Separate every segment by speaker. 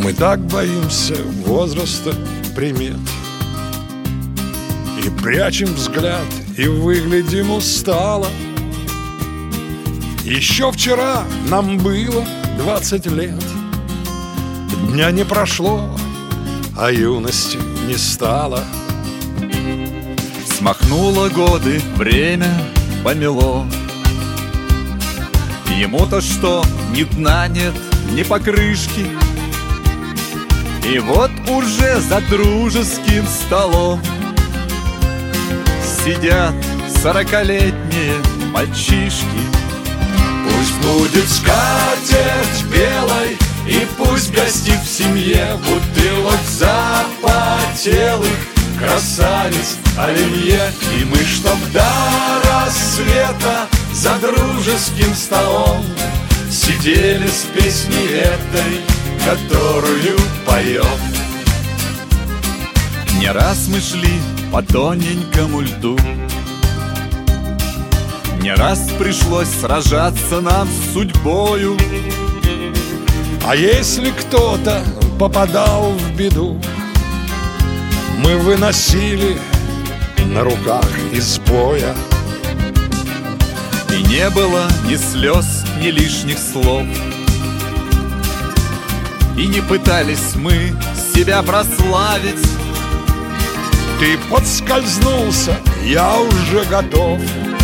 Speaker 1: Мы так боимся возраста примет и прячем взгляд, и выглядим устало. Еще вчера нам было 20 лет. Дня не прошло, а юности не стало.
Speaker 2: Смахнуло годы, время помело. Ему-то что, ни дна нет, ни покрышки. И вот уже за дружеским столом сидят 40-летние мальчишки.
Speaker 1: Пусть будет скатерть белой, и пусть гостит в семье бутылок запотелых красавиц оливье. И мы, чтоб до рассвета за дружеским столом сидели с песней этой, которую поем.
Speaker 2: Не раз мы шли по тоненькому льду, не раз пришлось сражаться нам с судьбою.
Speaker 1: А если кто-то попадал в беду, мы выносили на руках из боя.
Speaker 2: И не было ни слез, ни лишних слов, и не пытались мы себя прославить.
Speaker 1: Ты подскользнулся, я уже готов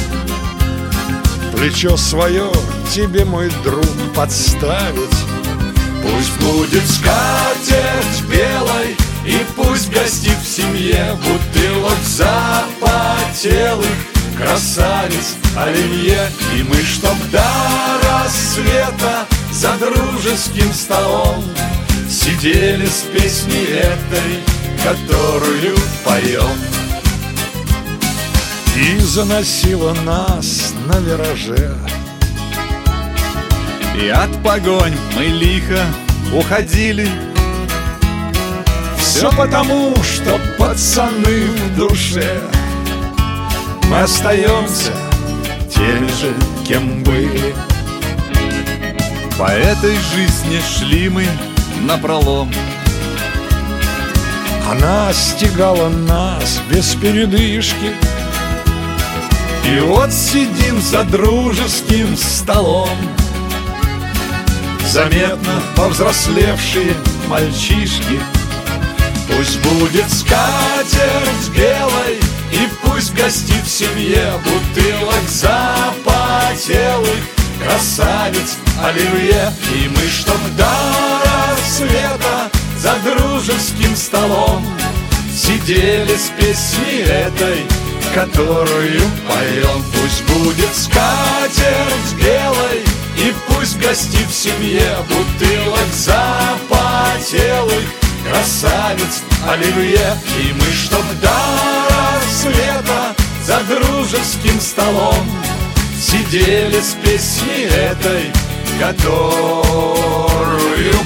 Speaker 1: плечо свое тебе, мой друг, подставить. Пусть будет скатерть белой, и пусть гостит в семье бутылок запотелых красавиц оливье. И мы, чтоб до рассвета за дружеским столом сидели с песней этой, которую поем. И заносило нас на вираже,
Speaker 2: и от погонь мы лихо уходили.
Speaker 1: Все потому, что пацаны в душе мы остаемся теми же, кем были.
Speaker 2: По этой жизни шли мы напролом.
Speaker 1: Она стегала нас без передышки. И вот сидим за дружеским столом, заметно повзрослевшие мальчишки. Пусть будет скатерть белой, и пусть гостит в семье бутылок запотелых красавиц оливье. И мы, чтоб до рассвета за дружеским столом сидели с песней этой, которую поем. Пусть будет скатерть белой, и пусть гостит в семье бутылок запотелых красавиц оливье. И мы, чтоб до рассвета за дружеским столом сидели с песней этой, которую